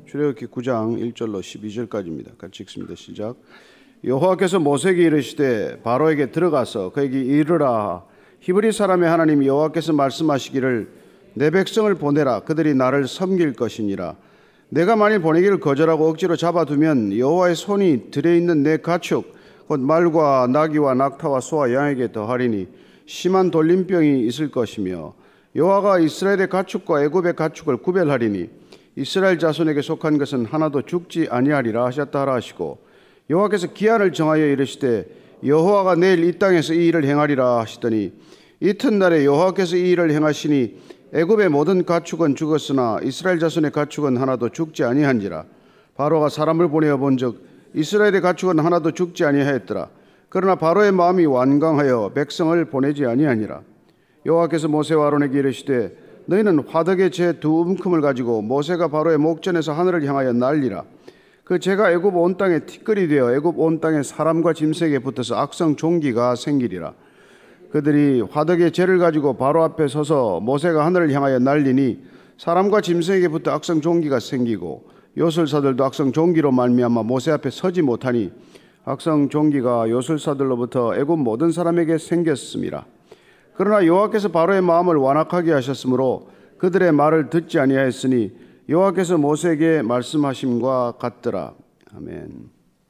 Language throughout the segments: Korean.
출애굽기 9장 1절로 12절까지입니다. 같이 읽습니다. 시작. 여호와께서 모세에게 이르시되 바로에게 들어가서 그에게 이르라. 히브리 사람의 하나님 여호와께서 말씀하시기를 내 백성을 보내라. 그들이 나를 섬길 것이니라. 내가 만일 보내기를 거절하고 억지로 잡아두면 여호와의 손이 들에 있는 내 가축 곧 말과 나귀와 낙타와 소와 양에게 더하리니 심한 돌림병이 있을 것이며 여호와가 이스라엘의 가축과 애굽의 가축을 구별하리니 이스라엘 자손에게 속한 것은 하나도 죽지 아니하리라 하셨다 하라 하시고 여호와께서 기한을 정하여 이르시되 여호와가 내일 이 땅에서 이 일을 행하리라 하시더니 이튿날에 여호와께서 이 일을 행하시니 애굽의 모든 가축은 죽었으나 이스라엘 자손의 가축은 하나도 죽지 아니한지라. 바로가 사람을 보내어 본즉 이스라엘의 가축은 하나도 죽지 아니하였더라. 그러나 바로의 마음이 완강하여 백성을 보내지 아니하니라. 여호와께서 모세와 아론에게 이르시되 너희는 화덕의 재 두 움큼을 가지고 모세가 바로의 목전에서 하늘을 향하여 날리라. 그 재가 애굽 온 땅에 티끌이 되어 애굽 온 땅에 사람과 짐승에게 붙어서 악성 종기가 생기리라. 그들이 화덕의 재를 가지고 바로 앞에 서서 모세가 하늘을 향하여 날리니 사람과 짐승에게 붙어 악성 종기가 생기고 요술사들도 악성 종기로 말미암아 모세 앞에 서지 못하니 악성 종기가 요술사들로부터 애굽 모든 사람에게 생겼음이라. 그러나 여호와께서 바로의 마음을 완악하게 하셨으므로 그들의 말을 듣지 아니하였으니 여호와께서 모세에게 말씀하심과 같더라. 아멘.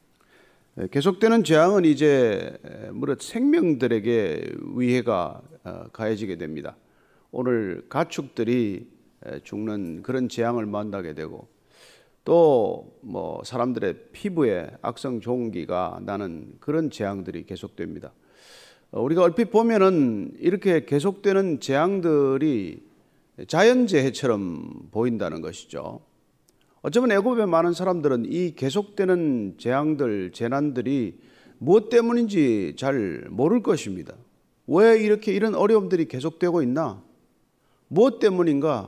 계속되는 재앙은 이제 무릇 생명들에게 위해가 가해지게 됩니다. 오늘 가축들이 죽는 그런 재앙을 만나게 되고 또 사람들의 피부에 악성 종기가 나는 그런 재앙들이 계속됩니다. 우리가 얼핏 보면은 이렇게 계속되는 재앙들이 자연재해처럼 보인다는 것이죠. 어쩌면 애굽의 많은 사람들은 이 계속되는 재앙들, 재난들이 무엇 때문인지 잘 모를 것입니다. 왜 이렇게 이런 어려움들이 계속되고 있나? 무엇 때문인가?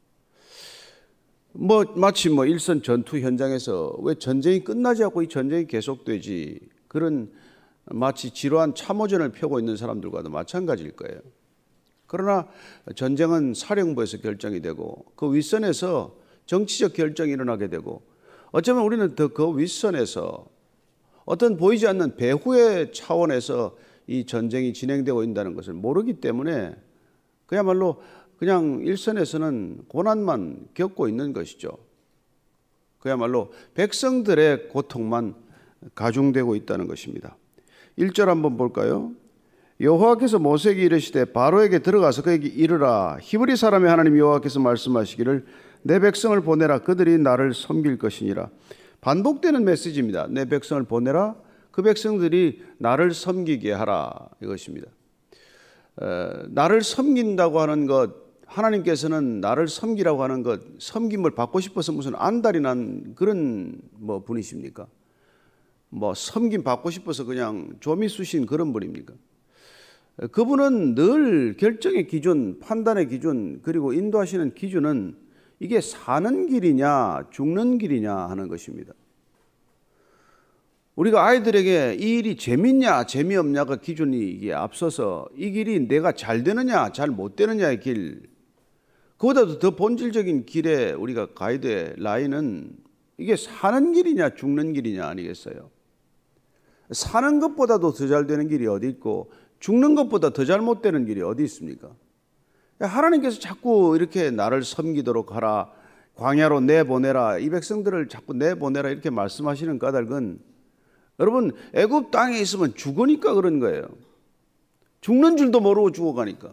마치 일선 전투 현장에서 왜 전쟁이 끝나지 않고 이 전쟁이 계속되지? 그런 마치 지루한 참호전을 펴고 있는 사람들과도 마찬가지일 거예요. 그러나 전쟁은 사령부에서 결정이 되고 그 윗선에서 정치적 결정이 일어나게 되고 어쩌면 우리는 더 그 윗선에서 어떤 보이지 않는 배후의 차원에서 이 전쟁이 진행되고 있다는 것을 모르기 때문에 그야말로 그냥 일선에서는 고난만 겪고 있는 것이죠. 그야말로 백성들의 고통만 가중되고 있다는 것입니다. 1절 한번 볼까요? 여호와께서 모세에게 이르시되 바로에게 들어가서 그에게 이르라. 히브리 사람의 하나님 여호와께서 말씀하시기를 내 백성을 보내라. 그들이 나를 섬길 것이니라. 반복되는 메시지입니다. 내 백성을 보내라. 그 백성들이 나를 섬기게 하라. 이것입니다. 나를 섬긴다고 하는 것, 하나님께서는 나를 섬기라고 하는 것, 섬김을 받고 싶어서 무슨 안달이 난 그런 분이십니까? 섬김 받고 싶어서 그냥 조미 쑤신 그런 분입니까? 그분은 늘 결정의 기준, 판단의 기준, 그리고 인도하시는 기준은 이게 사는 길이냐 죽는 길이냐 하는 것입니다. 우리가 아이들에게 이 일이 재밌냐 재미없냐가 기준이 이게 앞서서 이 길이 내가 잘 되느냐 잘 못 되느냐의 길, 그보다도 더 본질적인 길에 우리가 가야 될 라인은 이게 사는 길이냐 죽는 길이냐 아니겠어요? 사는 것보다도 더 잘 되는 길이 어디 있고 죽는 것보다 더 잘못되는 길이 어디 있습니까? 하나님께서 자꾸 이렇게 나를 섬기도록 하라, 광야로 내보내라, 이 백성들을 자꾸 내보내라 이렇게 말씀하시는 까닭은 여러분 애굽 땅에 있으면 죽으니까 그런 거예요. 죽는 줄도 모르고 죽어가니까.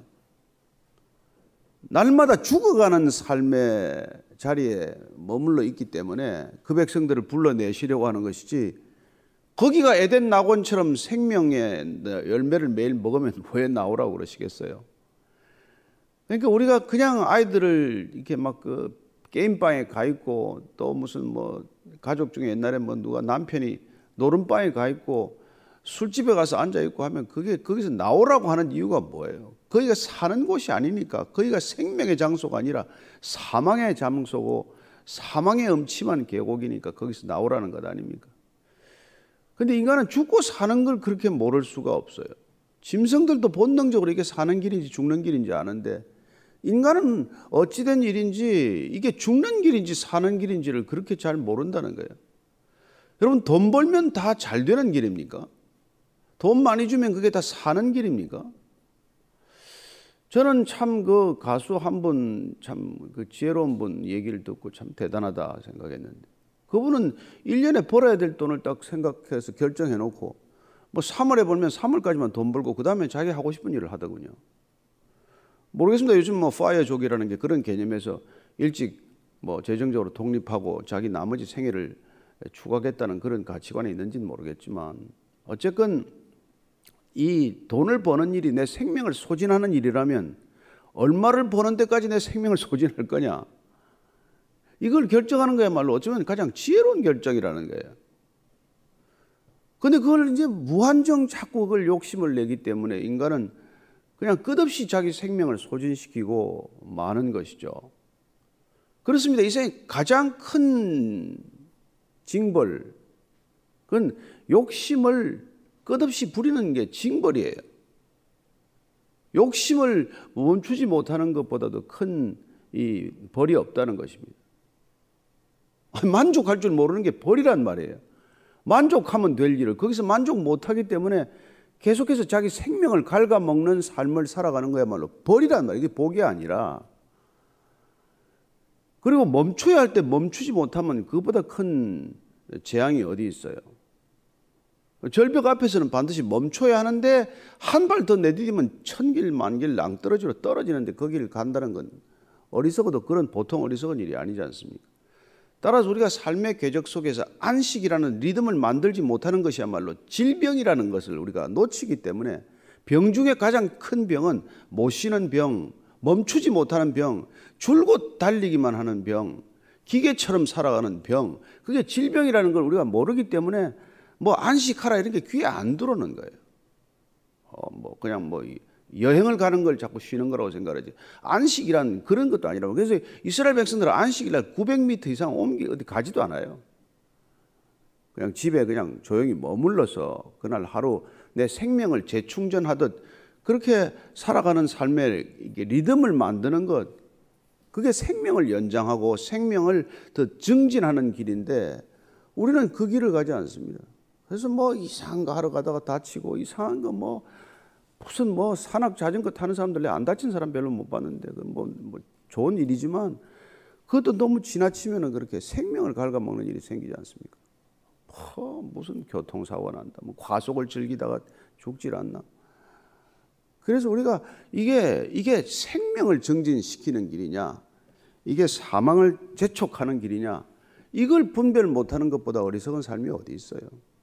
날마다 죽어가는 삶의 자리에 머물러 있기 때문에 그 백성들을 불러내시려고 하는 것이지, 거기가 에덴 낙원처럼 생명의 열매를 매일 먹으면 왜 나오라고 그러시겠어요? 그러니까 우리가 그냥 아이들을 이렇게 그 게임방에 가 있고 또 무슨 가족 중에 옛날에 누가 남편이 노름방에 가 있고 술집에 가서 앉아 있고 하면 그게 거기서 나오라고 하는 이유가 뭐예요? 거기가 사는 곳이 아니니까. 거기가 생명의 장소가 아니라 사망의 장소고 사망의 음침한 계곡이니까 거기서 나오라는 것 아닙니까? 근데 인간은 죽고 사는 걸 그렇게 모를 수가 없어요. 짐승들도 본능적으로 이게 사는 길인지 죽는 길인지 아는데 인간은 어찌된 일인지 이게 죽는 길인지 사는 길인지를 그렇게 잘 모른다는 거예요. 여러분, 돈 벌면 다 잘 되는 길입니까? 돈 많이 주면 그게 다 사는 길입니까? 저는 참 그 가수 한 분, 참 그 지혜로운 분 얘기를 듣고 참 대단하다 생각했는데, 그분은 1년에 벌어야 될 돈을 딱 생각해서 결정해 놓고 뭐 3월에 벌면 3월까지만 돈 벌고 그 다음에 자기 하고 싶은 일을 하더군요. 모르겠습니다. 요즘 뭐 파이어족이라는 게 그런 개념에서 일찍 뭐 재정적으로 독립하고 자기 나머지 생애를 추구하겠다는 그런 가치관이 있는지는 모르겠지만, 어쨌건 이 돈을 버는 일이 내 생명을 소진하는 일이라면 얼마를 버는 데까지 내 생명을 소진할 거냐, 이걸 결정하는 거야말로 어쩌면 가장 지혜로운 결정이라는 거예요. 근데 그걸 이제 무한정 자꾸 그걸 욕심을 내기 때문에 인간은 그냥 끝없이 자기 생명을 소진시키고 마는 것이죠. 그렇습니다. 이 세상에 가장 큰 징벌, 그건 욕심을 끝없이 부리는 게 징벌이에요. 욕심을 멈추지 못하는 것보다도 큰 이 벌이 없다는 것입니다. 만족할 줄 모르는 게 벌이란 말이에요. 만족하면 될 일을 거기서 만족 못하기 때문에 계속해서 자기 생명을 갉아먹는 삶을 살아가는 거야말로 벌이란 말이에요. 이게 복이 아니라. 그리고 멈춰야 할 때 멈추지 못하면 그것보다 큰 재앙이 어디 있어요. 절벽 앞에서는 반드시 멈춰야 하는데 한 발 더 내디디면 천길 만길 낭떠러지로 떨어지는데 거기를 간다는 건 어리석어도 그런 보통 어리석은 일이 아니지 않습니까? 따라서 우리가 삶의 궤적 속에서 안식이라는 리듬을 만들지 못하는 것이야말로 질병이라는 것을 우리가 놓치기 때문에, 병 중에 가장 큰 병은 못 쉬는 병, 멈추지 못하는 병, 줄곧 달리기만 하는 병, 기계처럼 살아가는 병, 그게 질병이라는 걸 우리가 모르기 때문에 뭐 안식하라 이런 게 귀에 안 들어오는 거예요. 뭐 그냥 뭐 여행을 가는 걸 자꾸 쉬는 거라고 생각하지, 안식이란 그런 것도 아니라고. 그래서 이스라엘 백성들은 안식일날 900m 이상 어디 가지도 않아요. 그냥 집에 그냥 조용히 머물러서 그날 하루 내 생명을 재충전하듯 그렇게 살아가는 삶의 리듬을 만드는 것, 그게 생명을 연장하고 생명을 더 증진하는 길인데 우리는 그 길을 가지 않습니다. 그래서 뭐 이상한 거 하러 가다가 다치고, 이상한 거 뭐 무슨 뭐 산악 자전거 타는 사람들 안 다친 사람 별로 못 봤는데, 뭐 좋은 일이지만 그것도 너무 지나치면은 그렇게 생명을 갉아먹는 일이 생기지 않습니까? 무슨 교통사고가 난다, 뭐 과속을 즐기다가 죽질 않나. 그래서 우리가 이게 생명을 증진시키는 길이냐, 이게 사망을 재촉하는 길이냐, 이걸 분별 못하는 것보다 어리석은 삶이 어디 있어요.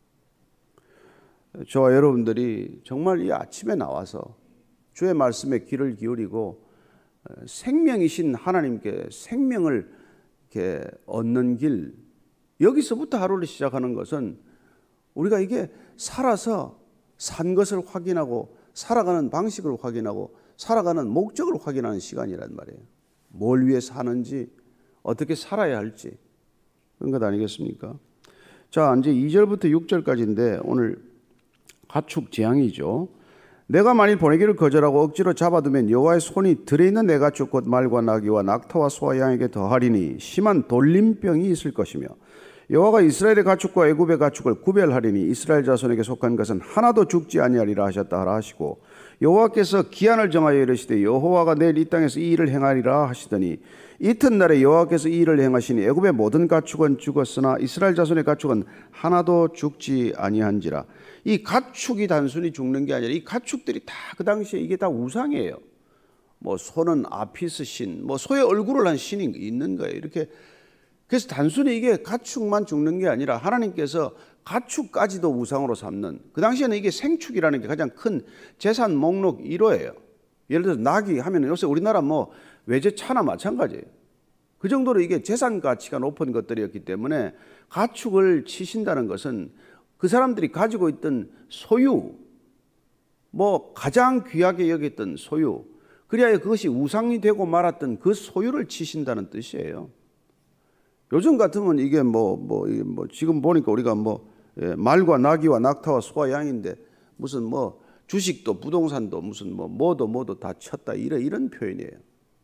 저와 여러분들이 정말 이 아침에 나와서 주의 말씀에 귀를 기울이고 생명이신 하나님께 생명을 이렇게 얻는 길, 여기서부터 하루를 시작하는 것은 우리가 이게 살아서 산 것을 확인하고 살아가는 방식을 확인하고 살아가는 목적을 확인하는 시간이란 말이에요. 뭘 위해서 사는지, 어떻게 살아야 할지, 그런 것 아니겠습니까? 자, 이제 2절부터 6절까지인데 오늘 가축 재앙이죠. 내가 만일 보내기를 거절하고 억지로 잡아두면 여호와의 손이 들에 있는 내 가축 곧 말과 나귀와 낙타와 소와 양에게 더하리니 심한 돌림병이 있을 것이며, 여호와가 이스라엘의 가축과 애굽의 가축을 구별하리니 이스라엘 자손에게 속한 것은 하나도 죽지 아니하리라 하셨다 하라 하시고, 여호와께서 기한을 정하여 이르시되 여호와가 내일 이 땅에서 이 일을 행하리라 하시더니 이튿날에 여호와께서 이 일을 행하시니 애굽의 모든 가축은 죽었으나 이스라엘 자손의 가축은 하나도 죽지 아니한지라. 이 가축이 단순히 죽는 게 아니라 이 가축들이 다 그 당시에 이게 다 우상이에요. 뭐 소는 아피스 신, 뭐 소의 얼굴을 한 신이 있는 거예요. 이렇게. 그래서 단순히 이게 가축만 죽는 게 아니라 하나님께서 가축까지도 우상으로 삼는, 그 당시에는 이게 생축이라는 게 가장 큰 재산 목록 1호예요. 예를 들어서 나귀 하면 요새 우리나라 뭐 외제차나 마찬가지예요. 그 정도로 이게 재산 가치가 높은 것들이었기 때문에 가축을 치신다는 것은 그 사람들이 가지고 있던 소유, 뭐 가장 귀하게 여겼던 소유, 그리하여 그것이 우상이 되고 말았던 그 소유를 치신다는 뜻이에요. 요즘 같으면 이게 뭐 지금 보니까 우리가 말과 나귀와 낙타와 소와 양인데 무슨 뭐 주식도 부동산도 무슨 뭐도 다 쳤다 이런 표현이에요.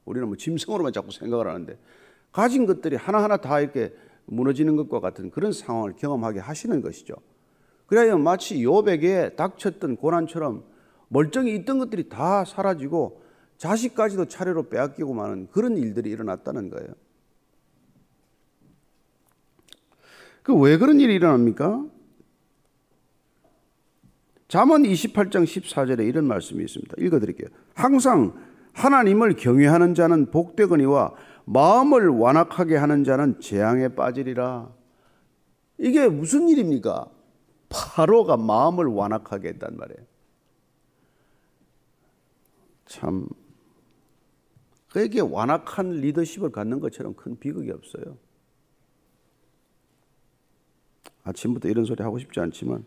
우리는 뭐 짐승으로만 자꾸 생각을 하는데 가진 것들이 하나하나 다 이렇게 무너지는 것과 같은 그런 상황을 경험하게 하시는 것이죠. 그래야 마치 욥에게 닥쳤던 고난처럼 멀쩡히 있던 것들이 다 사라지고 자식까지도 차례로 빼앗기고 마는 그런 일들이 일어났다는 거예요. 그 왜 그런 일이 일어납니까? 잠언 28장 14절에 이런 말씀이 있습니다. 읽어드릴게요. 항상 하나님을 경외하는 자는 복되거니와 마음을 완악하게 하는 자는 재앙에 빠지리라. 이게 무슨 일입니까? 바로가 마음을 완악하게 했단 말이에요. 참, 그에게 완악한 리더십을 갖는 것처럼 큰 비극이 없어요. 아침부터 이런 소리 하고 싶지 않지만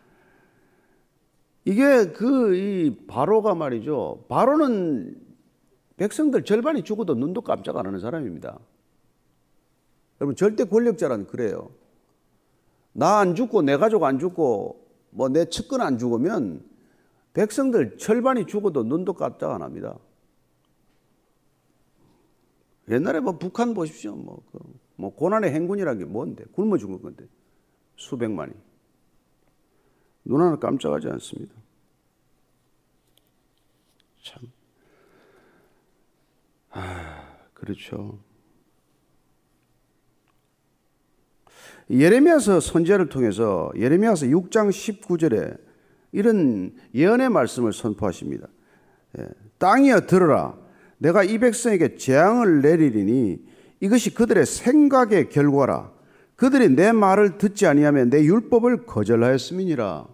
이게 이 바로가 말이죠. 바로는 백성들 절반이 죽어도 눈도 깜짝 안 하는 사람입니다. 여러분 절대 권력자란 그래요. 나 안 죽고 내 가족 안 죽고 뭐 내 측근 안 죽으면 백성들 절반이 죽어도 눈도 깜짝 안 합니다. 옛날에 뭐 북한 보십시오. 뭐 고난의 행군이라는 게 뭔데? 굶어 죽은 건데 수백만이 눈 하나 깜짝하지 않습니다. 참, 그렇죠. 예레미야서 선지자를 통해서 예레미야서 6장 19절에 이런 예언의 말씀을 선포하십니다. 땅이여 들으라. 내가 이 백성에게 재앙을 내리리니 이것이 그들의 생각의 결과라. 그들이 내 말을 듣지 아니하며 내 율법을 거절하였음이니라.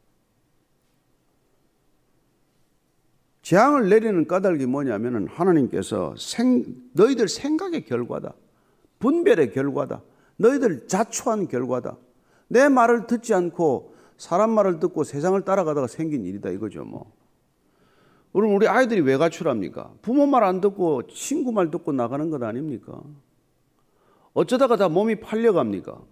재앙을 내리는 까닭이 뭐냐면은 하나님께서 너희들 생각의 결과다. 분별의 결과다. 너희들 자초한 결과다. 내 말을 듣지 않고 사람 말을 듣고 세상을 따라가다가 생긴 일이다 이거죠 뭐. 그럼 우리 아이들이 왜 가출합니까? 부모 말 안 듣고 친구 말 듣고 나가는 것 아닙니까? 어쩌다가 다 몸이 팔려갑니까?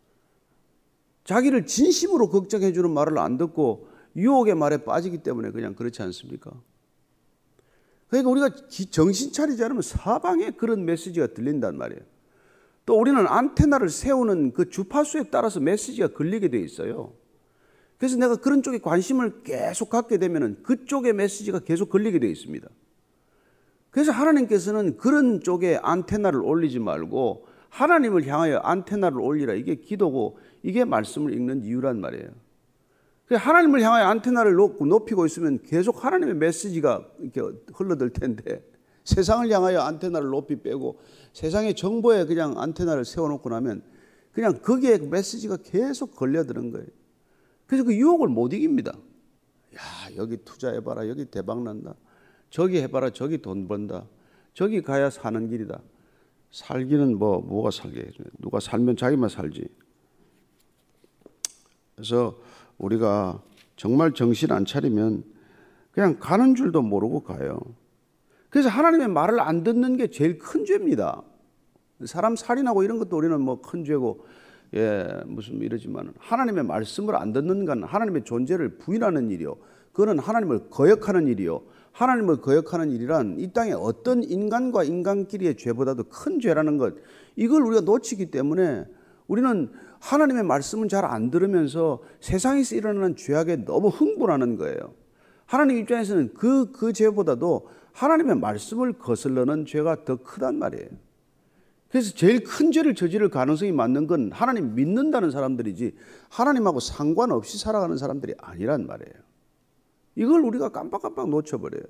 자기를 진심으로 걱정해 주는 말을 안 듣고 유혹의 말에 빠지기 때문에 그냥 그렇지 않습니까? 그러니까 우리가 정신 차리지 않으면 사방에 그런 메시지가 들린단 말이에요. 또 우리는 안테나를 세우는 그 주파수에 따라서 메시지가 걸리게 돼 있어요. 그래서 내가 그런 쪽에 관심을 계속 갖게 되면 그쪽의 메시지가 계속 걸리게 돼 있습니다. 그래서 하나님께서는 그런 쪽에 안테나를 올리지 말고 하나님을 향하여 안테나를 올리라. 이게 기도고 이게 말씀을 읽는 이유란 말이에요. 하나님을 향하여 안테나를 높이고 있으면 계속 하나님의 메시지가 이렇게 흘러들 텐데 세상을 향하여 안테나를 높이 빼고 세상의 정보에 그냥 안테나를 세워놓고 나면 그냥 거기에 메시지가 계속 걸려드는 거예요. 그래서 그 유혹을 못 이깁니다. 야, 여기 투자해봐라. 여기 대박 난다. 저기 해봐라. 저기 돈 번다. 저기 가야 사는 길이다. 살기는 뭐가 살게 해줘요. 누가 살면 자기만 살지. 그래서 우리가 정말 정신 안 차리면 그냥 가는 줄도 모르고 가요. 그래서 하나님의 말을 안 듣는 게 제일 큰 죄입니다. 사람 살인하고 이런 것도 우리는 뭐 큰 죄고 무슨 이러지만 하나님의 말씀을 안 듣는 건 하나님의 존재를 부인하는 일이요. 그거는 하나님을 거역하는 일이요. 하나님을 거역하는 일이란 이 땅에 어떤 인간과 인간끼리의 죄보다도 큰 죄라는 것, 이걸 우리가 놓치기 때문에 우리는 하나님의 말씀은 잘 안 들으면서 세상에서 일어나는 죄악에 너무 흥분하는 거예요. 하나님 입장에서는 그 죄보다도 하나님의 말씀을 거슬러는 죄가 더 크단 말이에요. 그래서 제일 큰 죄를 저지를 가능성이 많은 건 하나님 믿는다는 사람들이지 하나님하고 상관없이 살아가는 사람들이 아니란 말이에요. 이걸 우리가 깜빡깜빡 놓쳐버려요.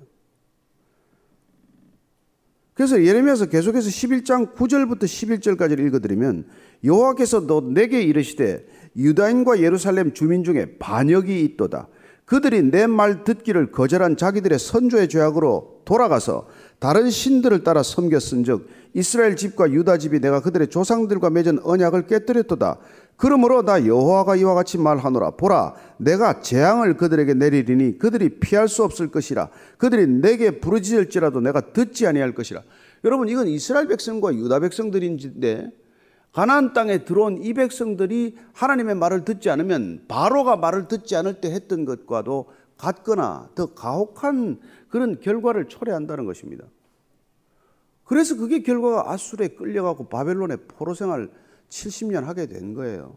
그래서 예레미야서 계속해서 11장 9절부터 11절까지를 읽어드리면 여호와께서 내게 이르시되 유다인과 예루살렘 주민 중에 반역이 있도다. 그들이 내 말 듣기를 거절한 자기들의 선조의 죄악으로 돌아가서 다른 신들을 따라 섬겼은즉 이스라엘 집과 유다 집이 내가 그들의 조상들과 맺은 언약을 깨뜨렸도다. 그러므로 나 여호와가 이와 같이 말하노라. 보라, 내가 재앙을 그들에게 내리리니 그들이 피할 수 없을 것이라. 그들이 내게 부르짖을지라도 내가 듣지 아니할 것이라. 여러분, 이건 이스라엘 백성과 유다 백성들인데 가나안 땅에 들어온 이 백성들이 하나님의 말을 듣지 않으면 바로가 말을 듣지 않을 때 했던 것과도 같거나 더 가혹한 그런 결과를 초래한다는 것입니다. 그래서 그게 결과가 아수르에 끌려가고 바벨론의 포로 생활 70년 하게 된 거예요.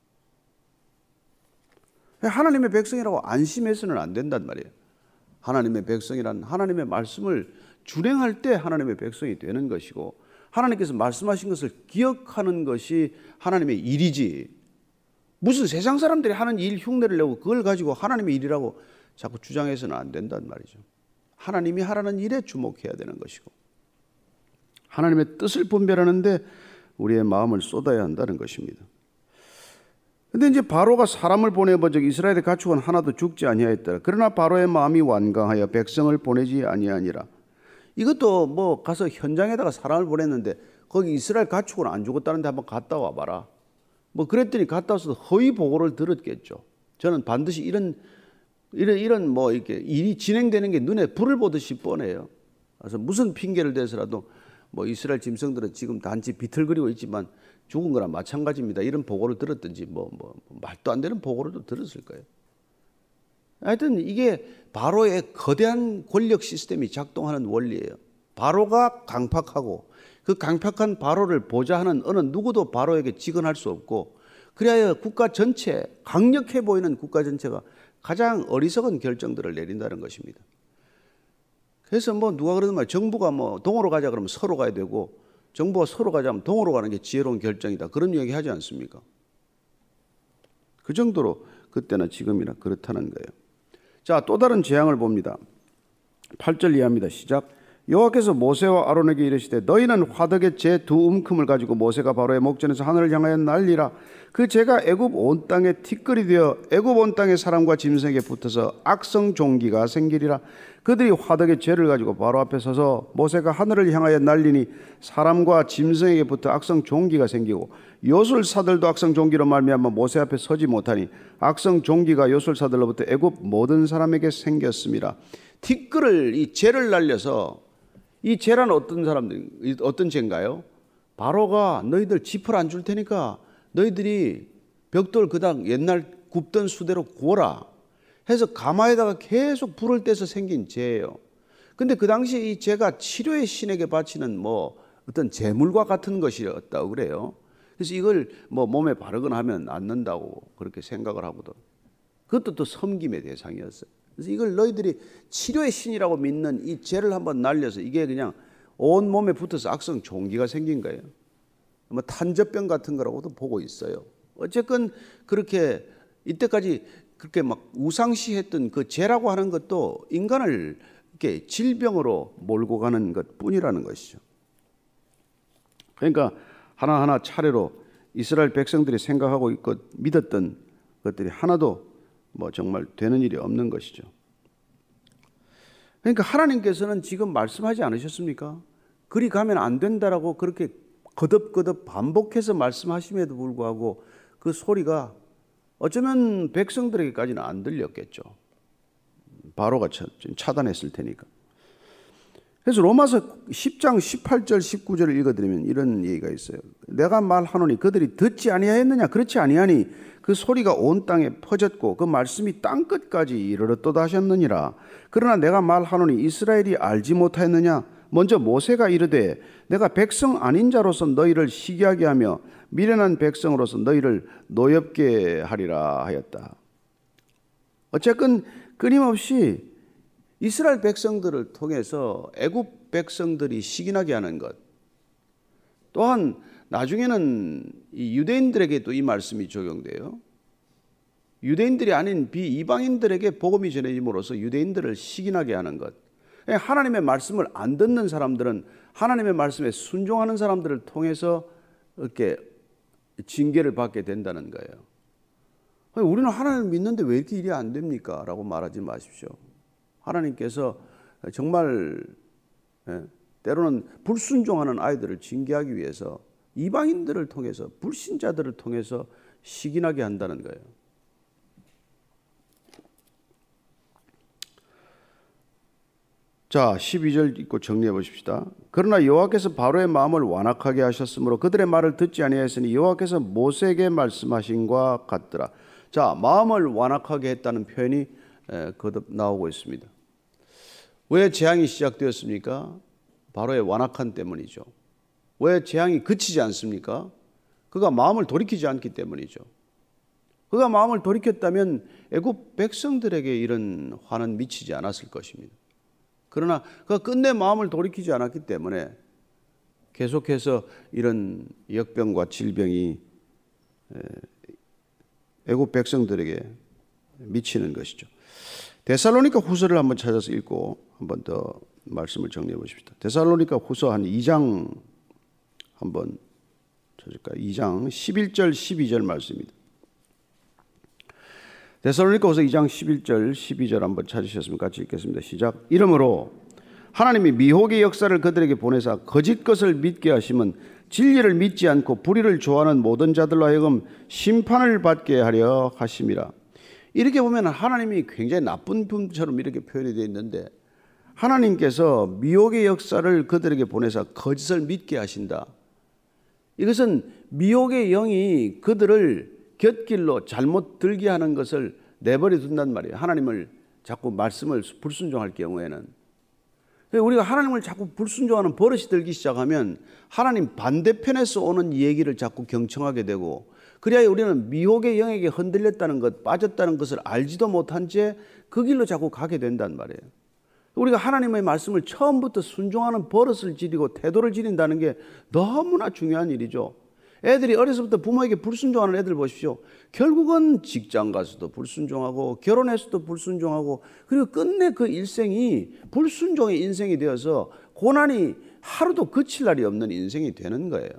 하나님의 백성이라고 안심해서는 안 된단 말이에요. 하나님의 백성이란 하나님의 말씀을 준행할 때 하나님의 백성이 되는 것이고, 하나님께서 말씀하신 것을 기억하는 것이 하나님의 일이지, 무슨 세상 사람들이 하는 일 흉내를 내고 그걸 가지고 하나님의 일이라고 자꾸 주장해서는 안 된단 말이죠. 하나님이 하라는 일에 주목해야 되는 것이고, 하나님의 뜻을 분별하는데 우리의 마음을 쏟아야 한다는 것입니다. 근데 이제 바로가 사람을 보내본 적 이스라엘의 가축은 하나도 죽지 아니하였더라. 그러나 바로의 마음이 완강하여 백성을 보내지 아니하니라. 이것도 뭐 가서 현장에다가 사람을 보냈는데 거기 이스라엘 가축은 안 죽었다는데 한번 갔다 와봐라. 뭐 그랬더니 갔다 와서 허위 보고를 들었겠죠. 저는 반드시 이런 뭐 이렇게 일이 진행되는 게 눈에 불을 보듯이 뻔해요. 그래서 무슨 핑계를 대서라도 뭐 이스라엘 짐승들은 지금 단지 비틀거리고 있지만 죽은 거랑 마찬가지입니다. 이런 보고를 들었든지 뭐 말도 안 되는 보고를 또 들었을 거예요. 하여튼 이게 바로의 거대한 권력 시스템이 작동하는 원리예요. 바로가 강팍하고 그 강팍한 바로를 보좌하는 어느 누구도 바로에게 직언할 수 없고, 그래야 국가 전체, 강력해 보이는 국가 전체가 가장 어리석은 결정들을 내린다는 것입니다. 그래서 뭐 누가 그러는 말, 정부가 뭐 동으로 가자 그러면 서로 가야 되고, 정부가 서로 가자면 동으로 가는 게 지혜로운 결정이다, 그런 얘기 하지 않습니까? 그 정도로 그때나 지금이나 그렇다는 거예요. 자, 또 다른 재앙을 봅니다. 8절 이하입니다. 시작. 여호와께서 모세와 아론에게 이르시되 너희는 화덕의 재 두 움큼을 가지고 모세가 바로의 목전에서 하늘을 향하여 날리라. 그 재가 애굽 온 땅에 티끌이 되어 애굽 온 땅의 사람과 짐승에게 붙어서 악성 종기가 생기리라. 그들이 화덕의 재를 가지고 바로 앞에 서서 모세가 하늘을 향하여 날리니 사람과 짐승에게 붙어 악성 종기가 생기고 요술사들도 악성 종기로 말미암아 모세 앞에 서지 못하니 악성 종기가 요술사들로부터 애굽 모든 사람에게 생겼습니다. 티끌을, 이 재를 날려서, 이 재란 어떤 사람들, 어떤 재인가요? 바로가 너희들 짚을 안 줄 테니까 너희들이 벽돌 그당 옛날 굽던 수대로 구워라 해서 가마에다가 계속 불을 떼서 생긴 재예요. 근데 그 당시에 이 재가 치료의 신에게 바치는 뭐 어떤 제물과 같은 것이었다고 그래요. 그래서 이걸 뭐 몸에 바르거나 하면 낫는다고 그렇게 생각을 하거든. 그것도 또 섬김의 대상이었어요. 그래서 이걸 너희들이 치료의 신이라고 믿는 이 재를 한번 날려서 이게 그냥 온 몸에 붙어서 악성 종기가 생긴 거예요. 뭐 탄저병 같은 거라고도 보고 있어요. 어쨌건 그렇게 이때까지 그렇게 막 우상시했던 그 재라고 하는 것도 인간을 이렇게 질병으로 몰고 가는 것 뿐이라는 것이죠. 그러니까 하나하나 차례로 이스라엘 백성들이 생각하고 있고 믿었던 것들이 하나도 뭐 정말 되는 일이 없는 것이죠. 그러니까 하나님께서는 지금 말씀하지 않으셨습니까? 그리 가면 안 된다라고 그렇게 거듭거듭 반복해서 말씀하심에도 불구하고 그 소리가 어쩌면 백성들에게까지는 안 들렸겠죠. 바로가 차단했을 테니까. 그래서 로마서 10장 18절 19절을 읽어드리면 이런 얘기가 있어요. 내가 말하노니 그들이 듣지 아니하였느냐? 그렇지 아니하니 그 소리가 온 땅에 퍼졌고 그 말씀이 땅끝까지 이르렀도다 하셨느니라. 그러나 내가 말하노니 이스라엘이 알지 못하였느냐? 먼저 모세가 이르되 내가 백성 아닌 자로서 너희를 시기하게 하며 미련한 백성으로서 너희를 노엽게 하리라 하였다. 어쨌건 끊임없이 이스라엘 백성들을 통해서 애굽 백성들이 시기나게 하는 것, 또한 나중에는 이 유대인들에게도 이 말씀이 적용돼요. 유대인들이 아닌 비이방인들에게 복음이 전해짐으로써 유대인들을 시기나게 하는 것. 하나님의 말씀을 안 듣는 사람들은 하나님의 말씀에 순종하는 사람들을 통해서 이렇게 징계를 받게 된다는 거예요. 우리는 하나님을 믿는데 왜 이렇게 일이 안 됩니까? 라고 말하지 마십시오. 하나님께서 정말 때로는 불순종하는 아이들을 징계하기 위해서 이방인들을 통해서, 불신자들을 통해서 시기나게 한다는 거예요. 자, 12절 읽고 정리해 보십시다. 그러나 여호와께서 바로의 마음을 완악하게 하셨으므로 그들의 말을 듣지 아니하였으니 여호와께서 모세에게 말씀하신과 같더라. 자, 마음을 완악하게 했다는 표현이 거듭 나오고 있습니다. 왜 재앙이 시작되었습니까? 바로의 완악한 때문이죠. 왜 재앙이 그치지 않습니까? 그가 마음을 돌이키지 않기 때문이죠. 그가 마음을 돌이켰다면 애굽 백성들에게 이런 화는 미치지 않았을 것입니다. 그러나 그가 끝내 마음을 돌이키지 않았기 때문에 계속해서 이런 역병과 질병이 애굽 백성들에게 미치는 것이죠. 데살로니가 후서를 한번 찾아서 읽고 한번 더 말씀을 정리해 보십시다. 데살로니가 후서 한 2장 한번 찾을까요? 2장 11절 12절 말씀입니다. 데살로니가 후서 2장 11절 12절 한번 찾으셨으면 같이 읽겠습니다. 시작. 이러므로 하나님이 미혹의 역사를 그들에게 보내사 거짓 것을 믿게 하시면 진리를 믿지 않고 불의를 좋아하는 모든 자들로 하여금 심판을 받게 하려 하심이라. 이렇게 보면 하나님이 굉장히 나쁜 분처럼 이렇게 표현이 되어 있는데, 하나님께서 미혹의 역사를 그들에게 보내사 거짓을 믿게 하신다. 이것은 미혹의 영이 그들을 곁길로 잘못 들게 하는 것을 내버려 둔단 말이에요. 하나님을 자꾸 말씀을 불순종할 경우에는. 우리가 하나님을 자꾸 불순종하는 버릇이 들기 시작하면 하나님 반대편에서 오는 얘기를 자꾸 경청하게 되고, 그래야 우리는 미혹의 영에게 흔들렸다는 것, 빠졌다는 것을 알지도 못한 채 그 길로 자꾸 가게 된단 말이에요. 우리가 하나님의 말씀을 처음부터 순종하는 버릇을 들이고 태도를 지닌다는 게 너무나 중요한 일이죠. 애들이 어려서부터 부모에게 불순종하는 애들 보십시오. 결국은 직장 가서도 불순종하고 결혼해서도 불순종하고, 그리고 끝내 그 일생이 불순종의 인생이 되어서 고난이 하루도 그칠 날이 없는 인생이 되는 거예요.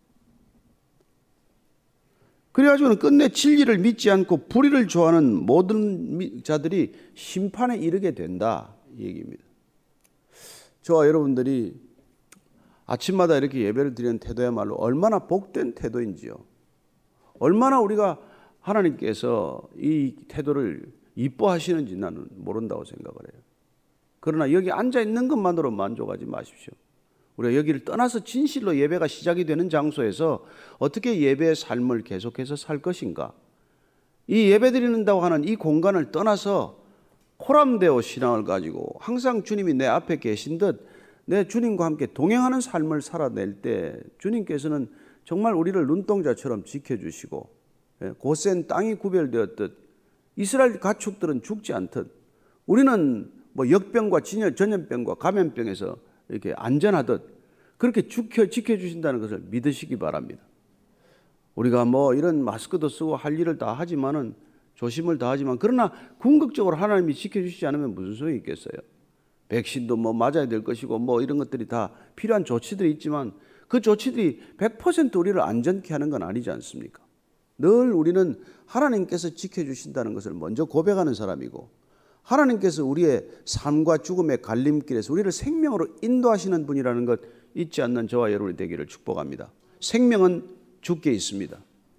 그래가지고는 끝내 진리를 믿지 않고 불의를 좋아하는 모든 자들이 심판에 이르게 된다, 이 얘기입니다. 저와 여러분들이 아침마다 이렇게 예배를 드리는 태도야말로 얼마나 복된 태도인지요. 얼마나 우리가 하나님께서 이 태도를 이뻐하시는지 나는 모른다고 생각을 해요. 그러나 여기 앉아 있는 것만으로 만족하지 마십시오. 우리가 여기를 떠나서 진실로 예배가 시작이 되는 장소에서 어떻게 예배의 삶을 계속해서 살 것인가. 이 예배 드린다고 하는 이 공간을 떠나서 코람데오 신앙을 가지고 항상 주님이 내 앞에 계신 듯 내 주님과 함께 동행하는 삶을 살아낼 때 주님께서는 정말 우리를 눈동자처럼 지켜주시고, 고센 땅이 구별되었듯 이스라엘 가축들은 죽지 않듯 우리는 뭐 역병과 전염병과 감염병에서 이렇게 안전하듯 그렇게 지켜주신다는 것을 믿으시기 바랍니다. 우리가 뭐 이런 마스크도 쓰고 할 일을 다 하지만은, 조심을 다 하지만, 그러나 궁극적으로 하나님이 지켜주시지 않으면 무슨 소용이 있겠어요? 백신도 뭐 맞아야 될 것이고 뭐 이런 것들이 다 필요한 조치들이 있지만 그 조치들이 100% 우리를 안전케 하는 건 아니지 않습니까? 늘 우리는 하나님께서 지켜주신다는 것을 먼저 고백하는 사람이고, 하나님께서 우리의 삶과 죽음의 갈림길에서 우리를 생명으로 인도하시는 분이라는 것 잊지 않는 저와 여러분이 되기를 축복합니다. 생명은 주께 있습니다.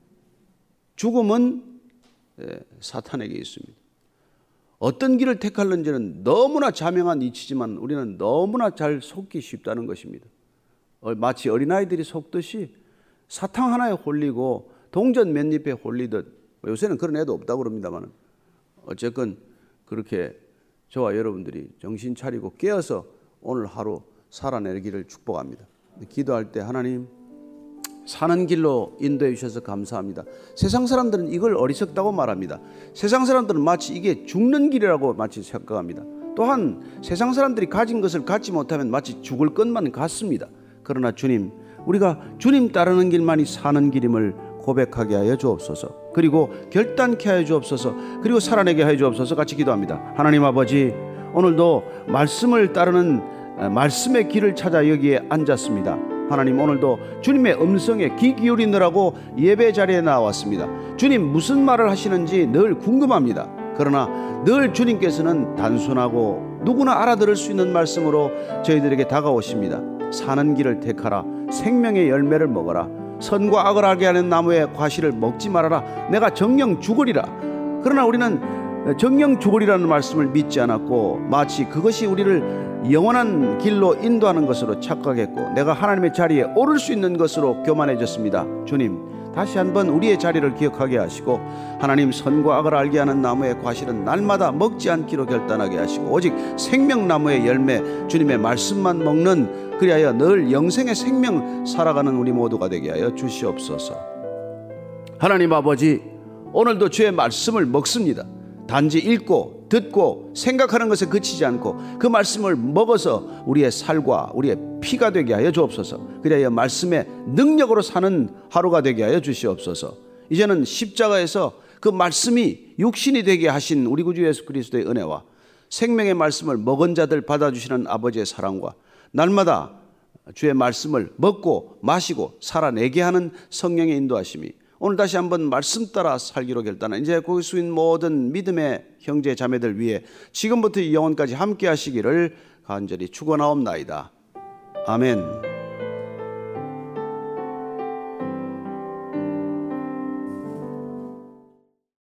죽음은 사탄에게 있습니다. 어떤 길을 택할는지는 너무나 자명한 이치지만 우리는 너무나 잘 속기 쉽다는 것입니다. 마치 어린아이들이 속듯이 사탕 하나에 홀리고 동전 몇 잎에 홀리듯, 요새는 그런 애도 없다고 그럽니다만 어쨌건 그렇게 저와 여러분들이 정신 차리고 깨어서 오늘 하루 살아내기를 축복합니다. 기도할 때 하나님, 사는 길로 인도해 주셔서 감사합니다. 세상 사람들은 이걸 어리석다고 말합니다. 세상 사람들은 마치 이게 죽는 길이라고 마치 생각합니다. 또한 세상 사람들이 가진 것을 갖지 못하면 마치 죽을 것만 같습니다. 그러나 주님, 우리가 주님 따르는 길만이 사는 길임을 고백하게 하여 주옵소서. 그리고 결단케 하여 주옵소서. 그리고 살아내게 하여 주옵소서. 같이 기도합니다. 하나님 아버지, 오늘도 말씀을 따르는 말씀의 길을 찾아 여기에 앉았습니다. 하나님, 오늘도 주님의 음성에 귀 기울이느라고 예배 자리에 나왔습니다. 주님 무슨 말을 하시는지 늘 궁금합니다. 그러나 늘 주님께서는 단순하고 누구나 알아들을 수 있는 말씀으로 저희들에게 다가오십니다. 사는 길을 택하라. 생명의 열매를 먹어라. 선과 악을 알게 하는 나무의 과실을 먹지 말아라. 내가 정녕 죽으리라. 그러나 우리는 정녕 죽으리라는 말씀을 믿지 않았고, 마치 그것이 우리를 영원한 길로 인도하는 것으로 착각했고, 내가 하나님의 자리에 오를 수 있는 것으로 교만해졌습니다. 주님, 다시 한번 우리의 자리를 기억하게 하시고 하나님 선과 악을 알게 하는 나무의 과실은 날마다 먹지 않기로 결단하게 하시고 오직 생명나무의 열매 주님의 말씀만 먹는 그리하여 늘 영생의 생명 살아가는 우리 모두가 되게 하여 주시옵소서. 하나님 아버지, 오늘도 주의 말씀을 먹습니다. 단지 읽고 듣고 생각하는 것에 그치지 않고 그 말씀을 먹어서 우리의 살과 우리의 피가 되게 하여 주옵소서. 그리하여 말씀의 능력으로 사는 하루가 되게 하여 주시옵소서. 이제는 십자가에서 그 말씀이 육신이 되게 하신 우리 구주 예수 그리스도의 은혜와 생명의 말씀을 먹은 자들 받아주시는 아버지의 사랑과 날마다 주의 말씀을 먹고 마시고 살아내게 하는 성령의 인도하심이 오늘 다시 한번 말씀 따라 살기로 결단한 이제 고수인 모든 믿음의 형제 자매들 위해 지금부터 영원까지 함께 하시기를 간절히 축원하옵나이다. 아멘.